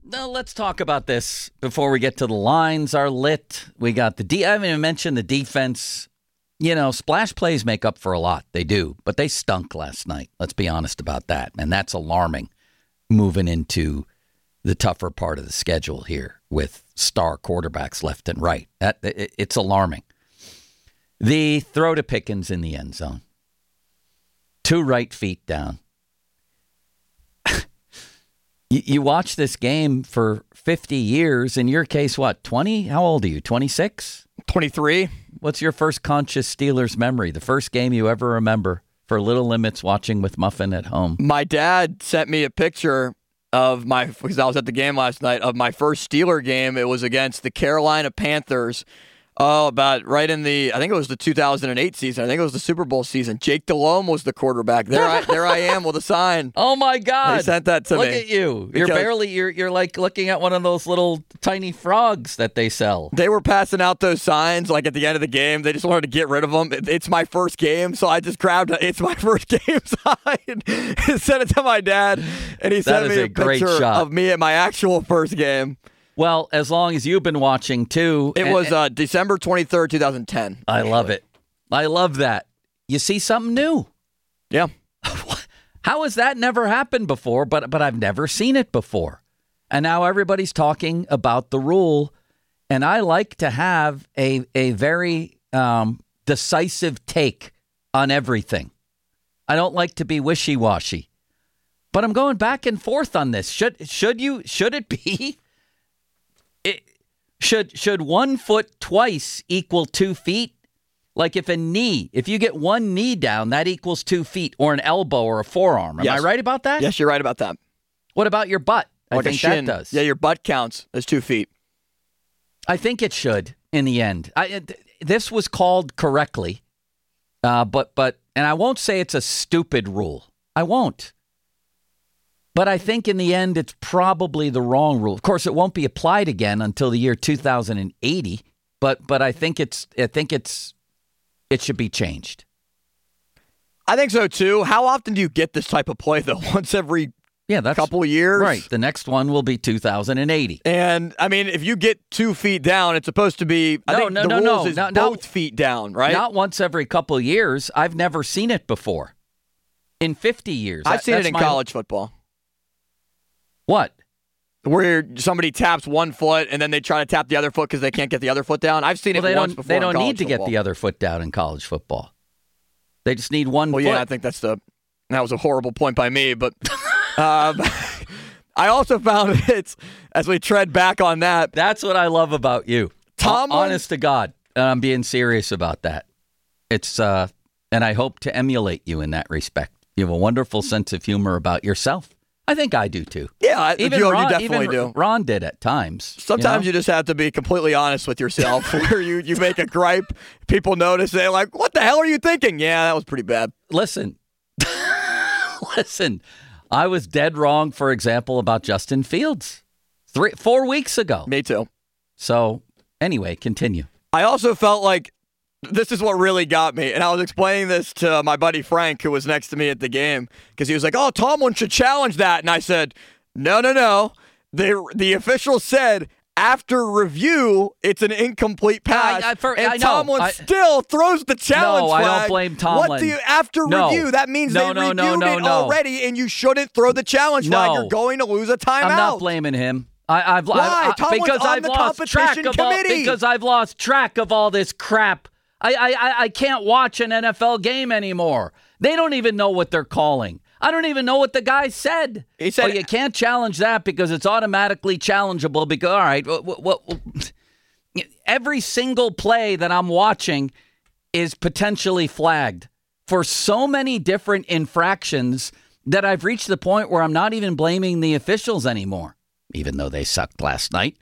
no, let's talk about this before we get to the lines are lit. We got I haven't even mentioned the defense. You know, splash plays make up for a lot. They do. But they stunk last night. Let's be honest about that. And that's alarming moving into the tougher part of the schedule here with star quarterbacks left and right. It's alarming. The throw to Pickens in the end zone. 2 right feet down. You watch this game for 50 years. In your case, what, 20? How old are you, 26? 23. What's your first conscious Steelers memory? The first game you ever remember for Little Limits watching with Muffin at home? My dad sent me a picture of because I was at the game last night, of my first Steeler game. It was against the Carolina Panthers. About right in I think it was the 2008 season. I think it was the Super Bowl season. Jake Delhomme was the quarterback. There I am with a sign. Oh my God! He sent that to me. Look at you. You're like looking at one of those little tiny frogs that they sell. They were passing out those signs like at the end of the game. They just wanted to get rid of them. It's my first game, so I just grabbed "It's my first game" sign and sent it to my dad, and he sent me a picture of me at my actual first game. Well, as long as you've been watching, too. It was December 23rd, 2010. I love it. I love that. You see something new. Yeah. How has that never happened before? But I've never seen it before. And now everybody's talking about the rule. And I like to have a very decisive take on everything. I don't like to be wishy-washy. But I'm going back and forth on this. Should it be? Should 1 foot twice equal 2 feet? Like if you get one knee down, that equals 2 feet, or an elbow or a forearm. Am I right about that? Yes, you're right about that. What about your butt? Like I think that does. Yeah, your butt counts as 2 feet. I think it should in the end. This was called correctly, but and I won't say it's a stupid rule. I won't. But I think in the end, it's probably the wrong rule. Of course, it won't be applied again until the year 2080. But I think it should be changed. I think so too. How often do you get this type of play though? Once every couple of years, right? The next one will be 2080. And I mean, if you get 2 feet down, it's supposed to be. I think the rules is both feet down, right? Not once every couple of years. I've never seen it before. In 50 years, I've seen it in college football. What? Where somebody taps 1 foot and then they try to tap the other foot because they can't get the other foot down. I've seen it once before. They don't need to football. get the other foot down in college football. They just need 1 foot. Well, yeah, I think that was a horrible point by me. But I also found it's, as we tread back on that. That's what I love about you. Honest to God. And I'm being serious about that. It's and I hope to emulate you in that respect. You have a wonderful sense of humor about yourself. I think I do, too. Yeah, you definitely do. Ron did at times. Sometimes you just have to be completely honest with yourself where you make a gripe, people notice, they're like, what the hell are you thinking? Yeah, that was pretty bad. Listen, I was dead wrong, for example, about Justin Fields 4 weeks ago. Me too. So, anyway, continue. I also felt like this is what really got me. And I was explaining this to my buddy Frank, who was next to me at the game, because he was like, oh, Tomlin should challenge that. And I said, no. The official said, after review, it's an incomplete pass. Tomlin still throws the challenge flag. No, I don't blame Tomlin. What do you, after review, that means they reviewed it already, and you shouldn't throw the challenge flag. You're going to lose a timeout. I'm not blaming him. Why? Tomlin's because on the competition committee. Because I've lost track of all this crap. I can't watch an NFL game anymore. They don't even know what they're calling. I don't even know what the guy said. He said, you can't challenge that because it's automatically challengeable. Because, all right, every single play that I'm watching is potentially flagged for so many different infractions that I've reached the point where I'm not even blaming the officials anymore, even though they sucked last night.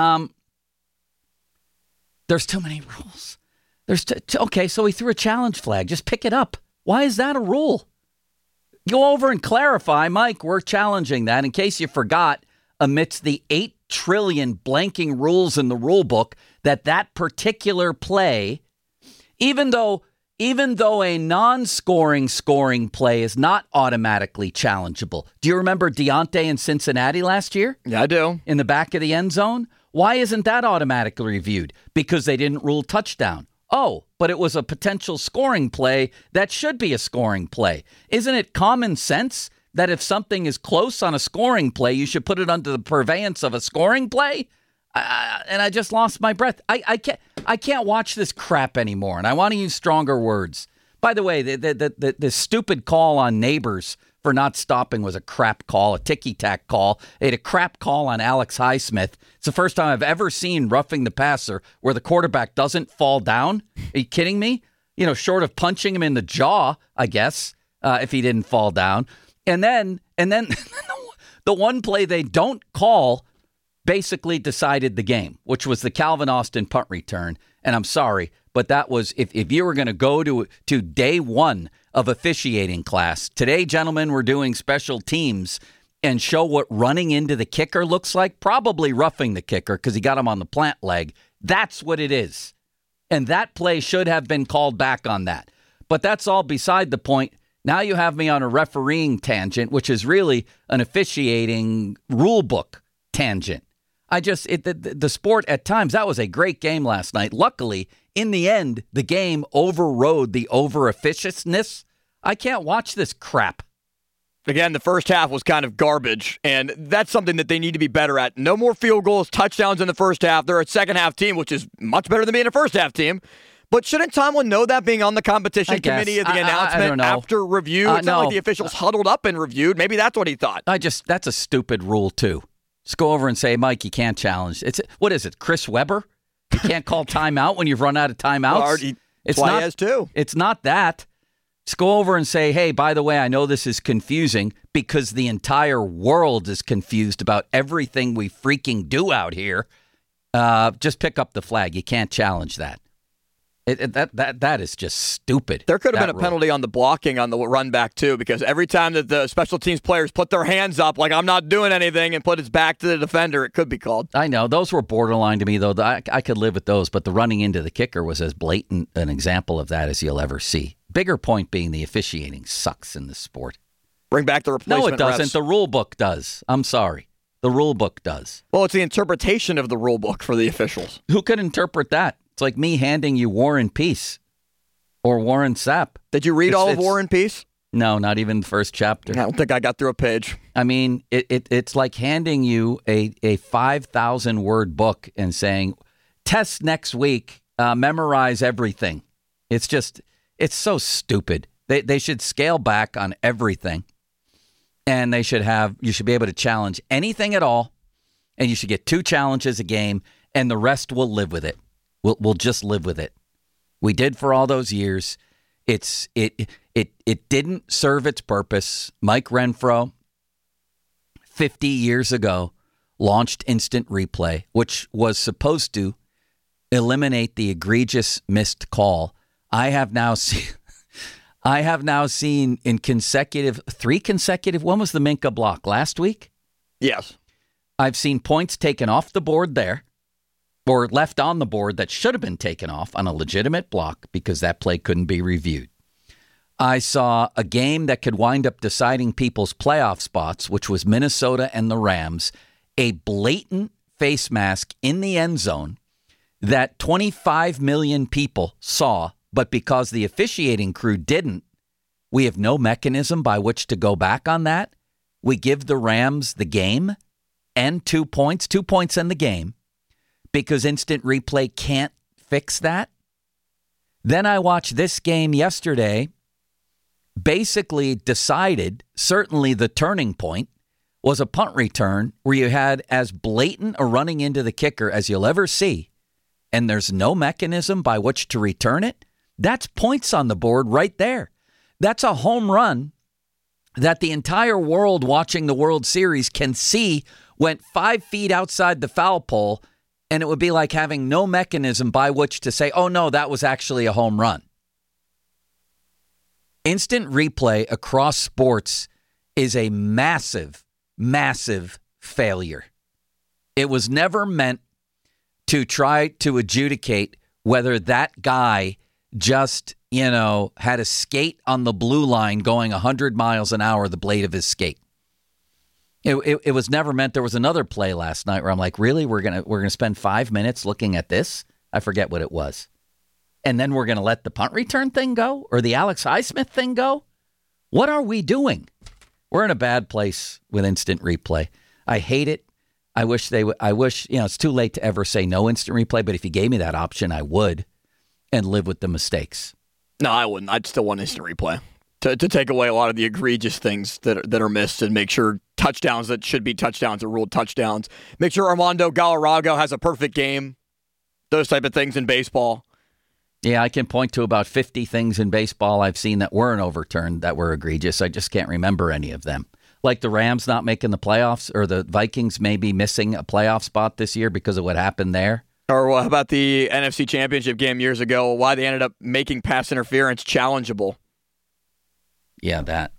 There's too many rules. Okay, so he threw a challenge flag. Just pick it up. Why is that a rule? Go over and clarify, Mike, we're challenging that. In case you forgot, amidst the 8 trillion blanking rules in the rule book, that particular play, even though even though a non-scoring scoring play is not automatically challengeable. Do you remember Deontay in Cincinnati last year? Yeah, I do. In the back of the end zone? Why isn't that automatically reviewed? Because they didn't rule touchdown. Oh, but it was a potential scoring play that should be a scoring play. Isn't it common sense that if something is close on a scoring play, you should put it under the purveyance of a scoring play? And I just lost my breath. I can't watch this crap anymore, and I want to use stronger words. By the way, the stupid call on Neighbors for not stopping was a crap call, a ticky-tack call. They had a crap call on Alex Highsmith. It's the first time I've ever seen roughing the passer where the quarterback doesn't fall down. Are you kidding me? You know, short of punching him in the jaw, I guess, if he didn't fall down. And then the one play they don't call basically decided the game, which was the Calvin Austin punt return. And I'm sorry, but that was, if you were going to go to day one of officiating class, today, gentlemen, we're doing special teams and show what running into the kicker looks like, probably roughing the kicker because he got him on the plant leg. That's what it is. And that play should have been called back on that. But that's all beside the point. Now you have me on a refereeing tangent, which is really an officiating rule book tangent. The sport at times, that was a great game last night. Luckily, in the end, the game overrode the over-officiousness. I can't watch this crap. Again, the first half was kind of garbage, and that's something that they need to be better at. No more field goals, touchdowns in the first half. They're a second-half team, which is much better than being a first-half team. But shouldn't Tomlin know that, being on the competition committee of the announcement after review? It's not like the officials huddled up and reviewed. Maybe that's what he thought. That's a stupid rule, too. Just go over and say, Mike, you can't challenge. What is it, Chris Webber? You can't call timeout when you've run out of timeouts? It's why he has two. It's not that. Just go over and say, hey, by the way, I know this is confusing because the entire world is confused about everything we freaking do out here. Just pick up the flag. You can't challenge that. That is just stupid. There could have been a penalty on the blocking on the run back, too, because every time that the special teams players put their hands up like I'm not doing anything and put his back to the defender, it could be called. I know. Those were borderline to me, though. I could live with those, but the running into the kicker was as blatant an example of that as you'll ever see. Bigger point being the officiating sucks in this sport. Bring back the replacement No, it doesn't. refs. The rule book does. I'm sorry. The rule book does. Well, it's the interpretation of the rule book for the officials. Who could interpret that? It's like me handing you War and Peace or War and Sapp. Did you read all of War and Peace? No, not even the first chapter. I don't think I got through a page. I mean, it's like handing you a 5,000-word book and saying, test next week, memorize everything. It's so stupid. They should scale back on everything, and you should be able to challenge anything at all, and you should get 2 challenges a game, and the rest will live with it. We'll just live with it. We did for all those years. It didn't serve its purpose. Mike Renfro, 50 years ago, launched instant replay, which was supposed to eliminate the egregious missed call. I have now seen in 3 consecutive. When was the Minka block? Last week? Yes. I've seen points taken off the board there, or left on the board that should have been taken off on a legitimate block because that play couldn't be reviewed. I saw a game that could wind up deciding people's playoff spots, which was Minnesota and the Rams, a blatant face mask in the end zone that 25 million people saw, but because the officiating crew didn't, we have no mechanism by which to go back on that. We give the Rams the game and 2 points in the game, because instant replay can't fix that. Then I watched this game yesterday, basically decided, certainly the turning point was a punt return where you had as blatant a running into the kicker as you'll ever see, and there's no mechanism by which to return it. That's points on the board right there. That's a home run that the entire world watching the World Series can see went 5 feet outside the foul pole. And it would be like having no mechanism by which to say, oh, no, that was actually a home run. Instant replay across sports is a massive, massive failure. It was never meant to try to adjudicate whether that guy just had a skate on the blue line going 100 miles an hour, the blade of his skate. It was never meant. There was another play last night where I'm like, really? We're gonna spend 5 minutes looking at this? I forget what it was. And then we're going to let the punt return thing go or the Alex Highsmith thing go? What are we doing? We're in a bad place with instant replay. I hate it. I wish they would. I wish, it's too late to ever say no instant replay, but if you gave me that option, I would and live with the mistakes. No, I wouldn't. I'd still want instant replay to take away a lot of the egregious things that are missed and make sure touchdowns that should be touchdowns are ruled touchdowns. Make sure Armando Galarrago has a perfect game. Those type of things in baseball. Yeah, I can point to about 50 things in baseball I've seen that weren't overturned that were egregious. I just can't remember any of them. Like the Rams not making the playoffs or the Vikings maybe missing a playoff spot this year because of what happened there. Or what about the NFC Championship game years ago, why they ended up making pass interference challengeable. Yeah, that.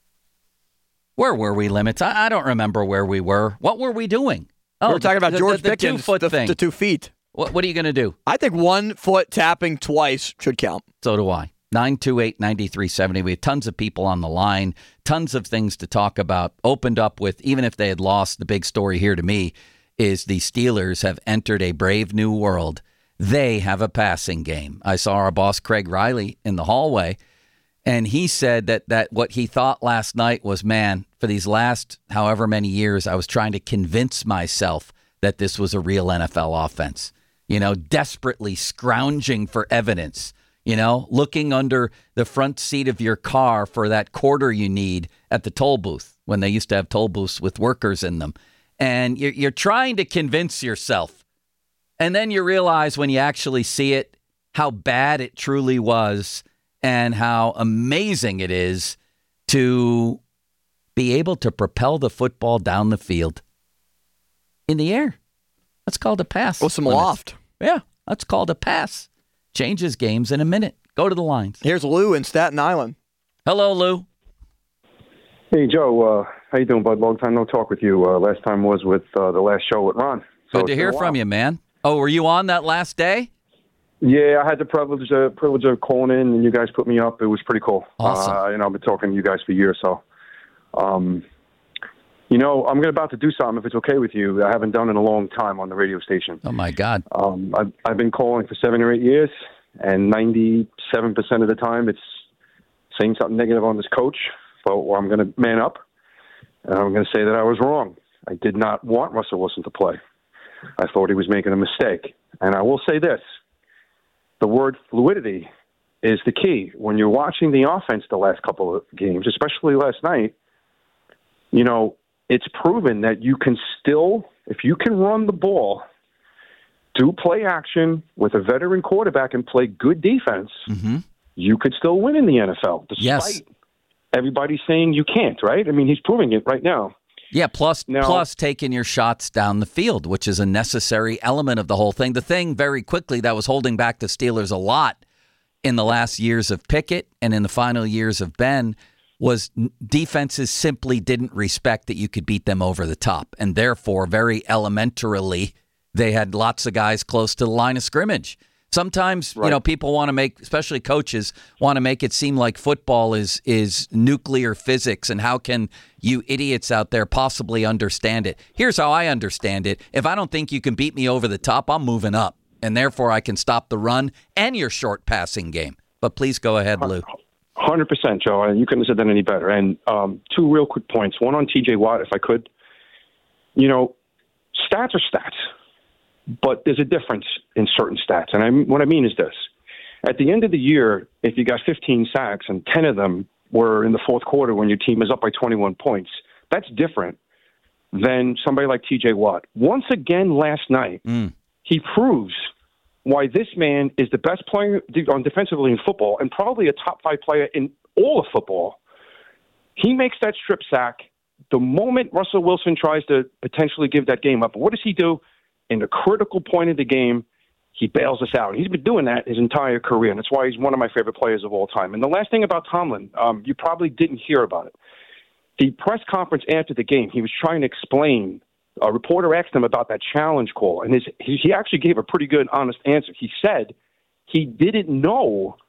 Where were we, Limits? I don't remember where we were. What were we doing? We were talking about George Pickens, 2-foot thing. The 2 feet. What are you going to do? I think 1 foot tapping twice should count. So do I. 928-9370. We have tons of people on the line, tons of things to talk about. Opened up with, even if they had lost, the big story here to me is the Steelers have entered a brave new world. They have a passing game. I saw our boss, Craig Riley, in the hallway, and he said that what he thought last night was, man, for these last however many years, I was trying to convince myself that this was a real NFL offense. Desperately scrounging for evidence, looking under the front seat of your car for that quarter you need at the toll booth when they used to have toll booths with workers in them. And you're trying to convince yourself. And then you realize when you actually see it, how bad it truly was and how amazing it is to be able to propel the football down the field in the air. That's called a pass. With some loft. Yeah, that's called a pass. Changes games in a minute. Go to the lines. Here's Lou in Staten Island. Hello, Lou. Hey, Joe. How you doing, bud? Long time no talk with you. Last time was with the last show with Ron. Good to hear from you, man. Oh, were you on that last day? Yeah, I had the privilege of calling in, and you guys put me up. It was pretty cool. Awesome. I've been talking to you guys for years, so... I'm about to do something, if it's okay with you, I haven't done in a long time on the radio station. Oh, my God. I've been calling for 7 or 8 years, and 97% of the time it's saying something negative on this coach. Well, I'm going to man up, and I'm going to say that I was wrong. I did not want Russell Wilson to play. I thought he was making a mistake. And I will say this. The word fluidity is the key. When you're watching the offense the last couple of games, especially last night, it's proven that you can still, if you can run the ball, do play action with a veteran quarterback and play good defense, you could still win in the NFL, despite everybody saying you can't, right? I mean, he's proving it right now. Yeah, plus taking your shots down the field, which is a necessary element of the whole thing. The thing, very quickly, that was holding back the Steelers a lot in the last years of Pickett and in the final years of Ben was defenses simply didn't respect that you could beat them over the top. And therefore, very elementarily, they had lots of guys close to the line of scrimmage. Sometimes, people want to make, especially coaches, want to make it seem like football is nuclear physics and how can you idiots out there possibly understand it? Here's how I understand it. If I don't think you can beat me over the top, I'm moving up. And therefore, I can stop the run and your short passing game. But please go ahead, Lou. 100%, Joe. And you couldn't have said that any better. And 2 real quick points. One on TJ Watt, if I could. Stats are stats. But there's a difference in certain stats. And what I mean is this. At the end of the year, if you got 15 sacks and 10 of them were in the fourth quarter when your team is up by 21 points, that's different than somebody like TJ Watt. Once again last night, he proves why this man is the best player on defensively in football and probably a top 5 player in all of football. He makes that strip sack the moment Russell Wilson tries to potentially give that game up. What does he do? In the critical point of the game, he bails us out. He's been doing that his entire career, and that's why he's one of my favorite players of all time. And the last thing about Tomlin, you probably didn't hear about it. The press conference after the game, he was trying to explain. A reporter asked him about that challenge call, and he actually gave a pretty good, honest answer. He said he didn't know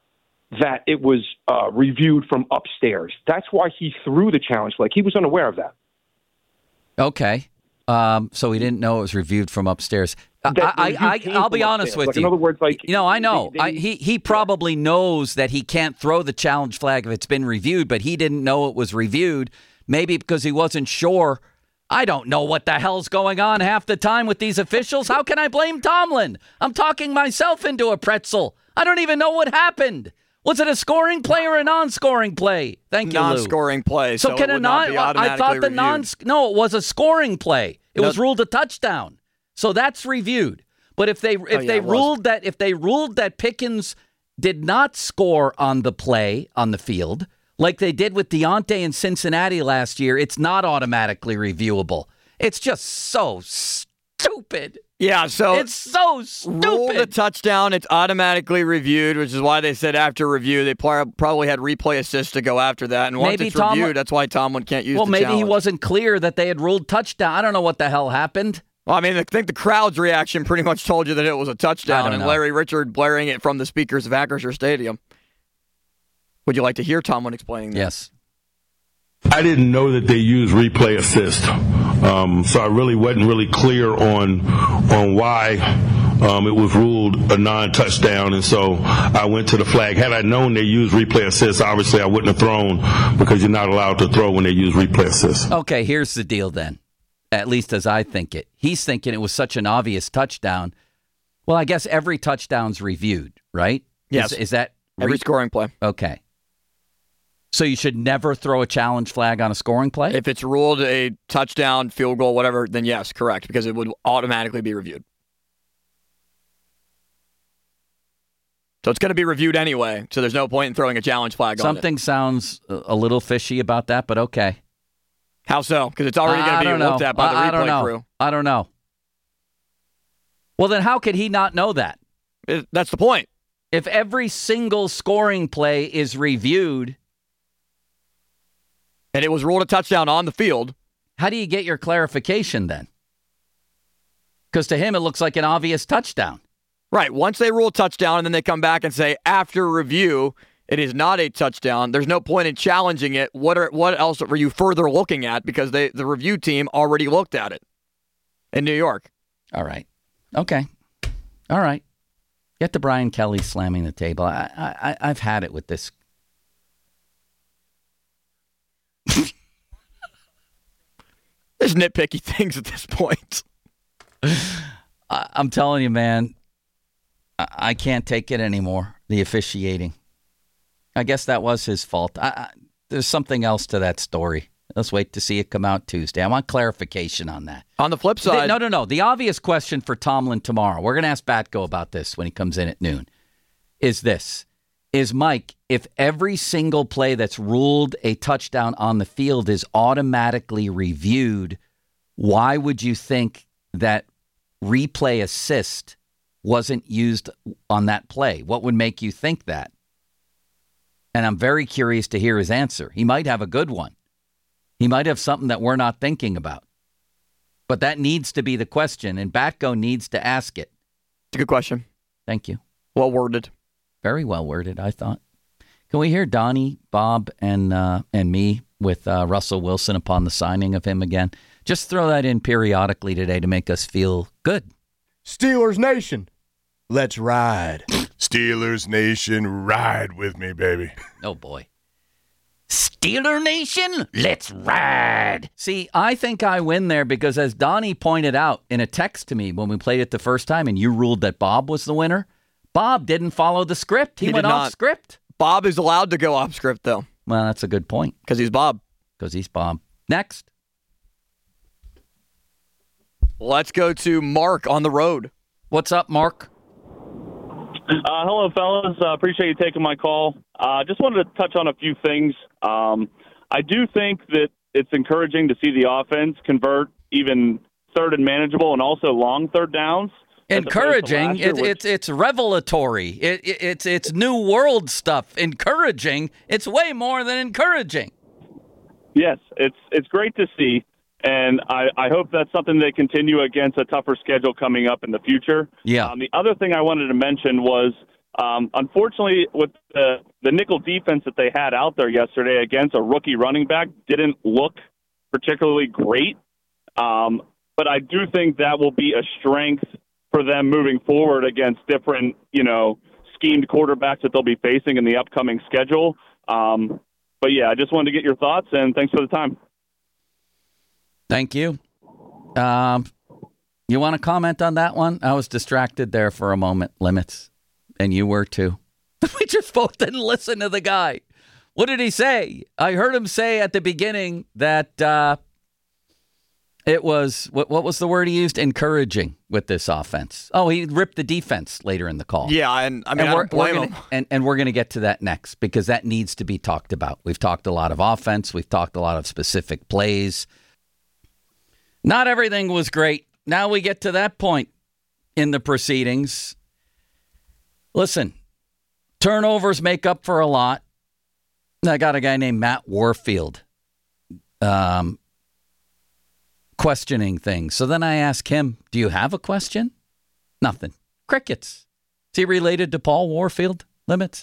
that it was reviewed from upstairs. That's why he threw the challenge flag. He was unaware of that. Okay. So he didn't know it was reviewed from upstairs. I'll be honest with you. In other words, I know. He probably knows that he can't throw the challenge flag if it's been reviewed, but he didn't know it was reviewed. Maybe because he wasn't sure. I don't know what the hell's going on half the time with these officials. How can I blame Tomlin? I'm talking myself into a pretzel. I don't even know what happened. Was it a scoring play or a non-scoring play? Thank you, Lou. Non-scoring play. So can it a would not be automatically I thought the reviewed. No, it was a scoring play. It was ruled a touchdown. So that's reviewed. But if they ruled that Pickens did not score on the play on the field, like they did with Deontay in Cincinnati last year, it's not automatically reviewable. It's just so stupid. Yeah, so it's so stupid. Rule the touchdown, it's automatically reviewed, which is why they said after review, they probably had replay assist to go after that. And once it's reviewed, that's why Tomlin can't use the challenge. Well, maybe he wasn't clear that they had ruled touchdown. I don't know what the hell happened. Well, I mean, I think the crowd's reaction pretty much told you that it was a touchdown, and Larry Richard blaring it from the speakers of Acrisure Stadium. Would you like to hear Tomlin explaining that? Yes. I didn't know that they used replay assist, so I really wasn't really clear on why it was ruled a non-touchdown, and so I went to the flag. Had I known they used replay assist, obviously I wouldn't have thrown, because you're not allowed to throw when they use replay assist. Okay, here's the deal then, at least as I think it. He's thinking it was such an obvious touchdown. Well, I guess every touchdown's reviewed, right? Yes. Is that every scoring play? Okay. So you should never throw a challenge flag on a scoring play? If it's ruled a touchdown, field goal, whatever, then yes, correct, because it would automatically be reviewed. So it's going to be reviewed anyway, so there's no point in throwing a challenge flag on it. Something sounds a little fishy about that, but okay. How so? Because it's already going to be looked at by the replay crew. I don't know. Well, then how could he not know that? That's the point. If every single scoring play is reviewed, and it was ruled a touchdown on the field, how do you get your clarification then? Because to him, it looks like an obvious touchdown. Right. Once they rule a touchdown and then they come back and say, after review, it is not a touchdown, there's no point in challenging it. What else were you further looking at? Because the review team already looked at it in New York. All right. Okay. All right. Get to Brian Kelly slamming the table. I've had it with this. There's nitpicky things at this point. I'm telling you, man, I can't take it anymore, the officiating. I guess that was his fault. There's something else to that story. Let's wait to see it come out Tuesday. I want clarification on that. On the flip side... No. The obvious question for Tomlin tomorrow, we're going to ask Batko about this when he comes in at noon, is this. Is, Mike, if every single play that's ruled a touchdown on the field is automatically reviewed, why would you think that replay assist wasn't used on that play? What would make you think that? And I'm very curious to hear his answer. He might have a good one. He might have something that we're not thinking about. But that needs to be the question, and Batko needs to ask it. It's a good question. Thank you. Well worded. Very well worded, I thought. Can we hear Donnie, Bob, and me with Russell Wilson upon the signing of him again? Just throw that in periodically today to make us feel good. Steelers Nation, let's ride. Steelers Nation, ride with me, baby. Oh, boy. Steeler Nation, let's ride. See, I think I win there because as Donnie pointed out in a text to me when we played it the first time and you ruled that Bob was the winner, Bob didn't follow the script. He went off script. Bob is allowed to go off script, though. Well, that's a good point. Because he's Bob. Next. Let's go to Mark on the road. What's up, Mark? Hello, fellas. Appreciate you taking my call. Just wanted to touch on a few things. I do think that it's encouraging to see the offense convert even third and manageable and also long third downs. Encouraging. It's revelatory. It's new world stuff. Encouraging. It's way more than encouraging. Yes, it's great to see, and I hope that's something they continue against a tougher schedule coming up in the future. Yeah. The other thing I wanted to mention was Unfortunately, with the nickel defense that they had out there yesterday against a rookie running back, didn't look particularly great. But I do think that will be a strength for them moving forward against different, schemed quarterbacks that they'll be facing in the upcoming schedule. But yeah, I just wanted to get your thoughts, and thanks for the time. Thank you. You want to comment on that one? I was distracted there for a moment, Limits, and you were too. We just both didn't listen to the guy. What did he say? I heard him say at the beginning that it was, what was the word he used? Encouraging with this offense. Oh, he ripped the defense later in the call. Yeah, and I don't blame him. And we're going to get to that next because that needs to be talked about. We've talked a lot of offense. We've talked a lot of specific plays. Not everything was great. Now we get to that point in the proceedings. Listen, turnovers make up for a lot. I got a guy named Matt Warfield questioning things. So then I ask him, do you have a question? Nothing. Crickets. Is he related to Paul Warfield, Limits?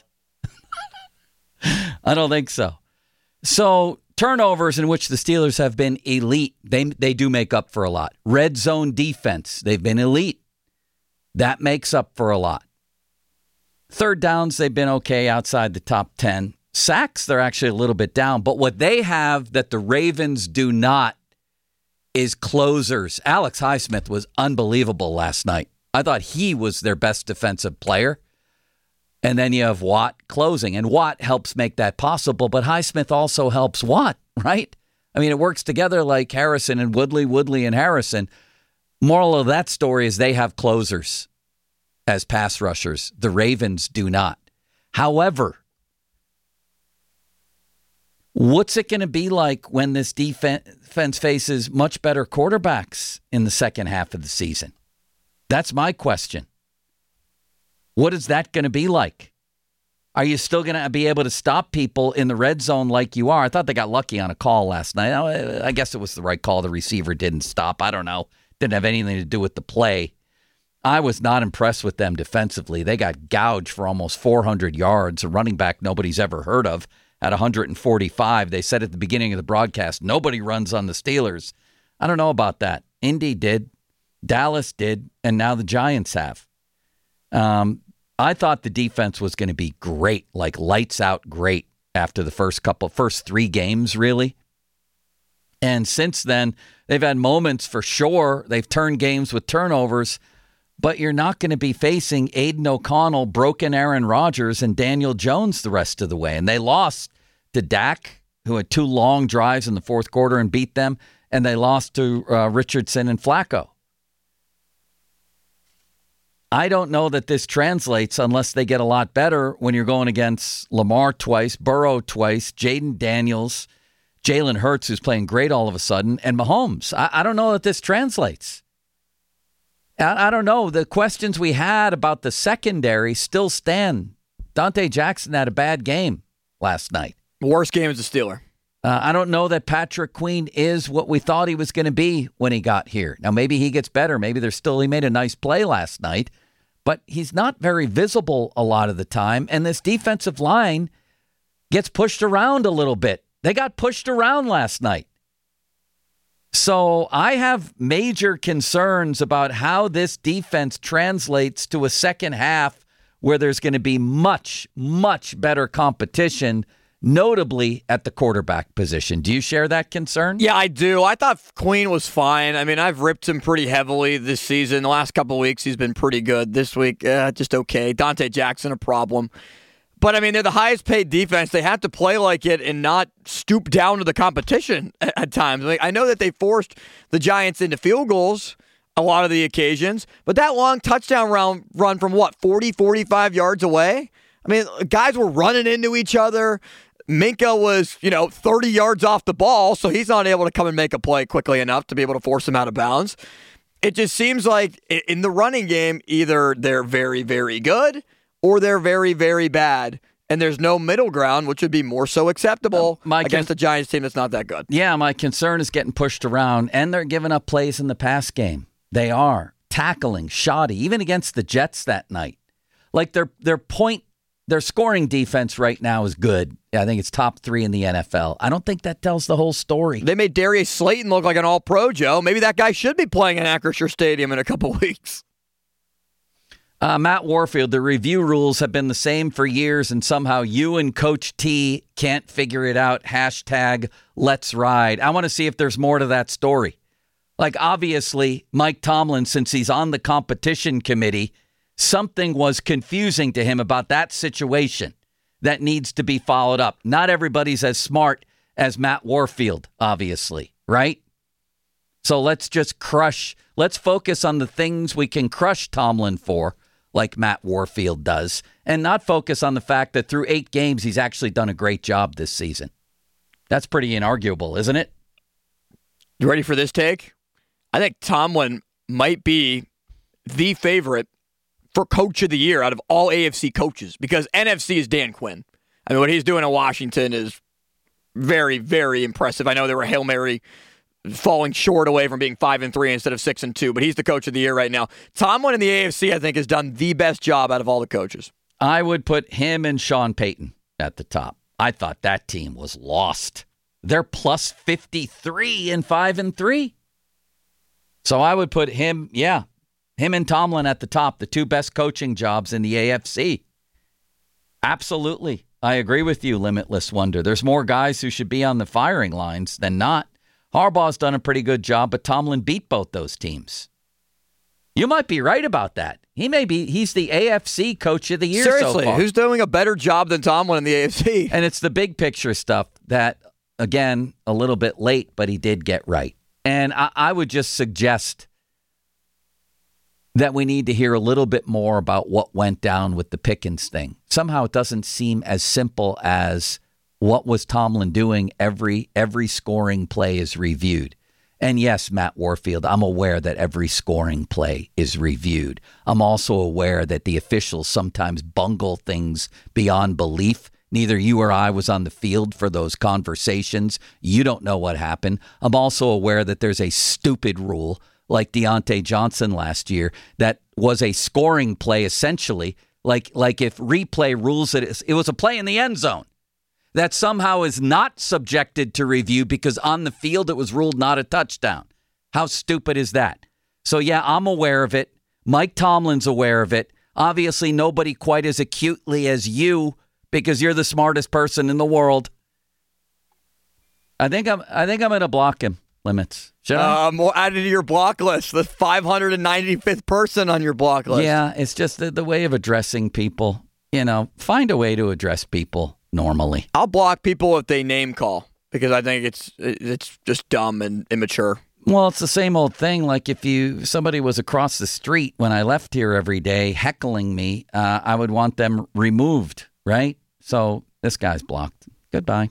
I don't think so. So turnovers in which the Steelers have been elite, they do make up for a lot. Red zone defense, they've been elite. That makes up for a lot. Third downs, they've been okay outside the top 10. Sacks, they're actually a little bit down. But what they have that the Ravens do not is closers. Alex Highsmith was unbelievable last night. I thought he was their best defensive player. And then you have Watt closing. And Watt helps make that possible, but Highsmith also helps Watt, right? I mean, it works together like Harrison and Woodley and Harrison. Moral of that story is they have closers as pass rushers. The Ravens do not. However, what's it going to be like when this defense faces much better quarterbacks in the second half of the season? That's my question. What is that going to be like? Are you still going to be able to stop people in the red zone like you are? I thought they got lucky on a call last night. I guess it was the right call. The receiver didn't stop. I don't know. Didn't have anything to do with the play. I was not impressed with them defensively. They got gouged for almost 400 yards, a running back nobody's ever heard of. At 145, they said at the beginning of the broadcast, nobody runs on the Steelers. I don't know about that. Indy did, Dallas did, and now the Giants have. I thought the defense was going to be great, like lights out great after the first 3 games, really. And since then, they've had moments for sure. They've turned games with turnovers, but you're not going to be facing Aiden O'Connell, broken Aaron Rodgers, and Daniel Jones the rest of the way. And they lost to Dak, who had 2 long drives in the fourth quarter and beat them, and they lost to Richardson and Flacco. I don't know that this translates unless they get a lot better when you're going against Lamar twice, Burrow twice, Jaden Daniels, Jalen Hurts, who's playing great all of a sudden, and Mahomes. I don't know that this translates. I don't know. The questions we had about the secondary still stand. Dante Jackson had a bad game last night. Worst game as a Steeler. I don't know that Patrick Queen is what we thought he was going to be when he got here. Now, maybe he gets better. Maybe he made a nice play last night, but he's not very visible a lot of the time. And this defensive line gets pushed around a little bit. They got pushed around last night. So I have major concerns about how this defense translates to a second half where there's going to be much, much better competition, notably at the quarterback position. Do you share that concern? Yeah, I do. I thought Queen was fine. I mean, I've ripped him pretty heavily this season. The last couple of weeks, he's been pretty good. This week, just okay. Dante Jackson, a problem. But, I mean, they're the highest paid defense. They have to play like it and not stoop down to the competition at times. Like, I know that they forced the Giants into field goals a lot of the occasions, but that long touchdown run from, 40, 45 yards away? I mean, guys were running into each other. Minka was, 30 yards off the ball, so he's not able to come and make a play quickly enough to be able to force him out of bounds. It just seems like in the running game, either they're very, very good or they're very, very bad, and there's no middle ground, which would be more so acceptable against a Giants team that's not that good. Yeah, my concern is getting pushed around, and they're giving up plays in the pass game. They are. Tackling, shoddy, even against the Jets that night. Like their scoring defense right now is good. I think it's top 3 in the NFL. I don't think that tells the whole story. They made Darius Slayton look like an all-pro, Joe. Maybe that guy should be playing in Acrisure Stadium in a couple weeks. Matt Warfield, the review rules have been the same for years, and somehow you and Coach T can't figure it out. Hashtag let's ride. I want to see if there's more to that story. Like, obviously, Mike Tomlin, since he's on the competition committee, something was confusing to him about that situation that needs to be followed up. Not everybody's as smart as Matt Warfield, obviously, right? So let's focus on the things we can crush Tomlin for, like Matt Warfield does, and not focus on the fact that through 8 games, he's actually done a great job this season. That's pretty inarguable, isn't it? You ready for this take? I think Tomlin might be the favorite for Coach of the Year out of all AFC coaches, because NFC is Dan Quinn. I mean, what he's doing in Washington is very, very impressive. I know they were Hail Mary falling short away from being 5-3 instead of 6-2, but he's the Coach of the Year right now. Tomlin in the AFC, I think, has done the best job out of all the coaches. I would put him and Sean Payton at the top. I thought that team was lost. They're plus 53 and 5-3. So I would put him and Tomlin at the top, the 2 best coaching jobs in the AFC. Absolutely. I agree with you, Limitless Wonder. There's more guys who should be on the firing lines than not. Harbaugh's done a pretty good job, but Tomlin beat both those teams. You might be right about that. He's the AFC Coach of the Year Seriously, so far. who's doing a better job than Tomlin in the AFC? And it's the big picture stuff that, again, a little bit late, but he did get right. And I would just suggest that we need to hear a little bit more about what went down with the Pickens thing. Somehow it doesn't seem as simple as what was Tomlin doing. Every scoring play is reviewed. And yes, Matt Warfield, I'm aware that every scoring play is reviewed. I'm also aware that the officials sometimes bungle things beyond belief. Neither you or I was on the field for those conversations. You don't know what happened. I'm also aware that there's a stupid rule like Deontay Johnson last year that was a scoring play essentially, like if replay rules it was a play in the end zone that somehow is not subjected to review because on the field it was ruled not a touchdown. How stupid is that? So yeah, I'm aware of it. Mike Tomlin's aware of it. Obviously nobody quite as acutely as you, because you're the smartest person in the world. I think I'm going to block him, Limits. Should I? More added to your block list. The 595th person on your block list. Yeah, it's just the way of addressing people. You know, find a way to address people normally. I'll block people if they name call, because I think it's just dumb and immature. Well, it's the same old thing. Like if somebody was across the street when I left here every day heckling me, I would want them removed, right? So this guy's blocked. Goodbye.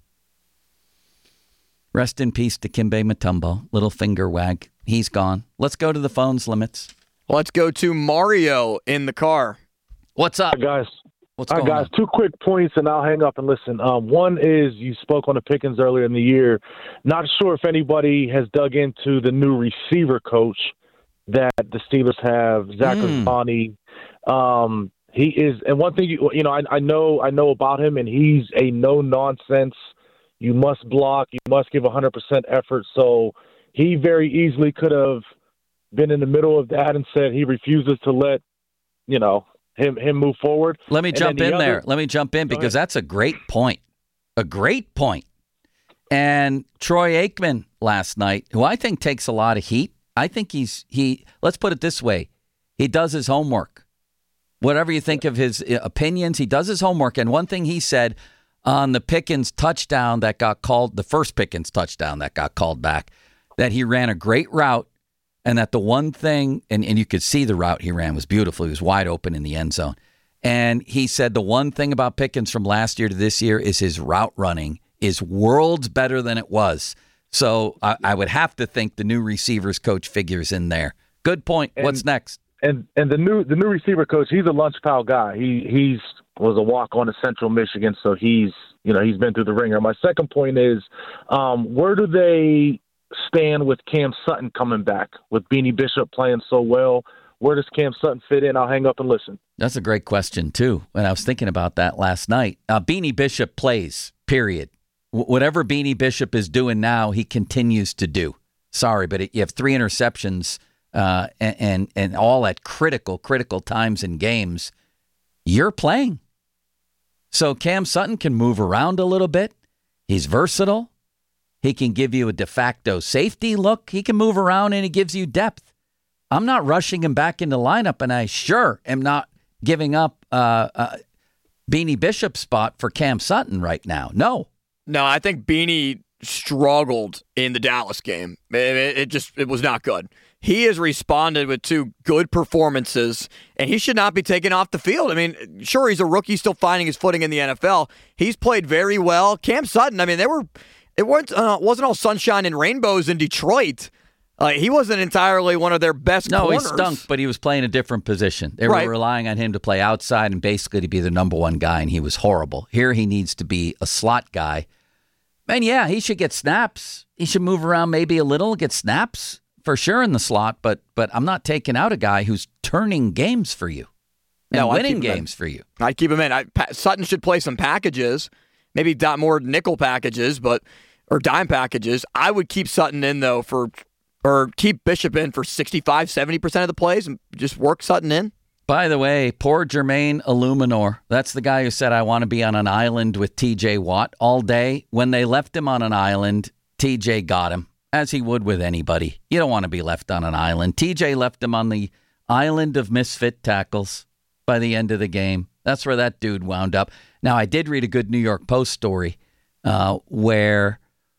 Rest in peace to Kimbe Mutombo. Little finger wag. He's gone. Let's go to the phones, Limits. Let's go to Mario in the car. What's up? Hi, guys. What's going on? 2 quick points, and I'll hang up and listen. One is you spoke on the Pickens earlier in the year. Not sure if anybody has dug into the new receiver coach that the Steelers have, Zach Asani. He is, and one thing I know about him, and he's a no nonsense. You must block. You must give 100% effort. So he very easily could have been in the middle of that and said he refuses to let him move forward. Let me jump in there. Let me jump in because that's a great point. A great point. And Troy Aikman last night, who I think takes a lot of heat. I think let's put it this way. He does his homework. Whatever you think of his opinions, he does his homework. And one thing he said on the Pickens touchdown that got called, the first Pickens touchdown that got called back, that he ran a great route and that the one thing, and you could see the route he ran was beautiful. He was wide open in the end zone. And he said the one thing about Pickens from last year to this year is his route running is worlds better than it was. So I would have to think the new receivers coach figures in there. Good point. What's next? And the new receiver coach, he's a lunch pal guy. He was a walk on to Central Michigan, so he's been through the ringer. My second point is, where do they stand with Cam Sutton coming back with Beanie Bishop playing so well? Where does Cam Sutton fit in? I'll hang up and listen. That's a great question, too. And I was thinking about that last night. Beanie Bishop plays, period. Whatever Beanie Bishop is doing now, he continues to do. Sorry, but you have 3 interceptions and all at critical times in games. You're playing. So Cam Sutton can move around a little bit. He's versatile. He can give you a de facto safety look. He can move around and he gives you depth. I'm not rushing him back into lineup, and I sure am not giving up Beanie Bishop's spot for Cam Sutton right now. No, I think Beanie struggled in the Dallas game. It was not good. He has responded with 2 good performances, and he should not be taken off the field. I mean, sure, he's a rookie still finding his footing in the NFL. He's played very well. Cam Sutton, I mean, it wasn't all sunshine and rainbows in Detroit. He wasn't entirely one of their best corners. He stunk, but he was playing a different position. They were relying on him to play outside and basically to be the number 1 guy, and he was horrible. Here he needs to be a slot guy. And yeah, he should get snaps. He should move around maybe a little, get snaps for sure in the slot, but I'm not taking out a guy who's turning games for you and winning games for you. I'd keep him in. Sutton should play some packages, maybe more nickel packages, or dime packages. I would keep Sutton in, though, or keep Bishop in for 65, 70% of the plays and just work Sutton in. By the way, poor Jermaine Illuminor. That's the guy who said, I want to be on an island with TJ Watt all day. When they left him on an island, TJ got him, as he would with anybody. You don't want to be left on an island. TJ left him on the island of misfit tackles by the end of the game. That's where that dude wound up. Now, I did read a good New York Post story where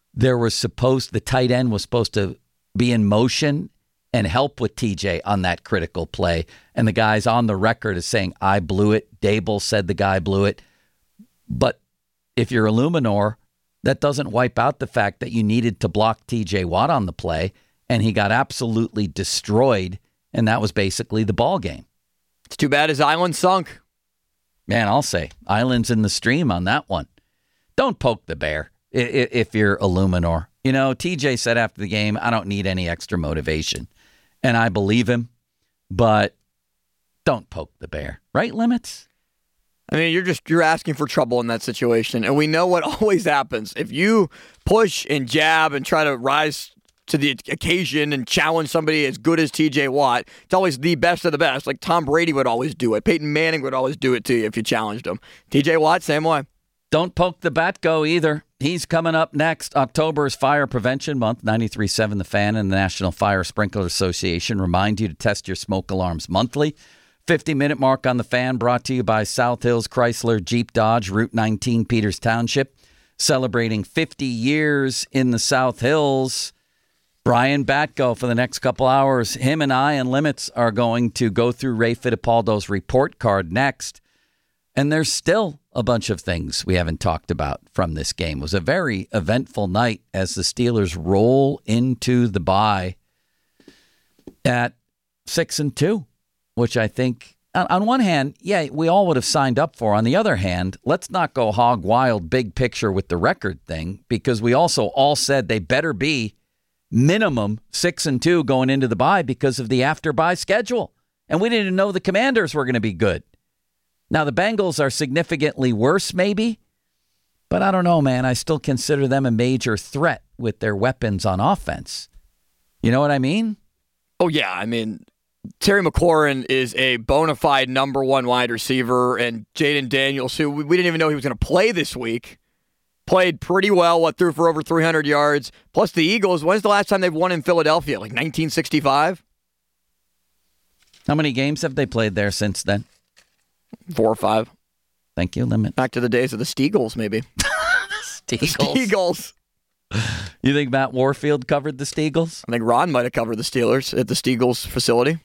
the tight end was supposed to be in motion and help with TJ on that critical play. And the guy's on the record as saying, I blew it. Dable said the guy blew it. But if you're Illuminor, that doesn't wipe out the fact that you needed to block TJ Watt on the play, and he got absolutely destroyed, and that was basically the ball game. It's too bad his island sunk. Man, I'll say, island's in the stream on that one. Don't poke the bear if you're Illuminor. You know, TJ said after the game, I don't need any extra motivation. And I believe him, but don't poke the bear. Right, Limits? I mean, you're asking for trouble in that situation. And we know what always happens. If you push and jab and try to rise to the occasion and challenge somebody as good as TJ Watt, it's always the best of the best. Like Tom Brady would always do it. Peyton Manning would always do it to you if you challenged him. TJ Watt, same way. Don't poke the Batco either. He's coming up next. October is Fire Prevention Month. 93.7 The Fan and the National Fire Sprinkler Association remind you to test your smoke alarms monthly. 50-minute mark on The Fan brought to you by South Hills Chrysler Jeep Dodge, Route 19, Peters Township. Celebrating 50 years in the South Hills. Brian Batco for the next couple hours. Him and I and Limits are going to go through Ray Fittipaldo's report card next. And there's still a bunch of things we haven't talked about from this game. It was a very eventful night as the Steelers roll into the bye at 6-2, which I think, on one hand, yeah, we all would have signed up for. On the other hand, let's not go hog wild big picture with the record thing, because we also all said they better be minimum 6-2 going into the bye because of the after-bye schedule. And we didn't even know the Commanders were going to be good. Now, the Bengals are significantly worse, maybe, but I don't know, man. I still consider them a major threat with their weapons on offense. You know what I mean? Oh, yeah. I mean, Terry McLaurin is a bona fide number 1 wide receiver, and Jaden Daniels, who we didn't even know he was going to play this week, played pretty well, threw for over 300 yards. Plus, the Eagles, when's the last time they've won in Philadelphia? Like 1965? How many games have they played there since then? 4 or 5. Thank you, Limit. Back to the days of the Steagles, maybe. The Steagles. You think Matt Warfield covered the Steagles? I think Ron might have covered the Steelers at the Steagles facility.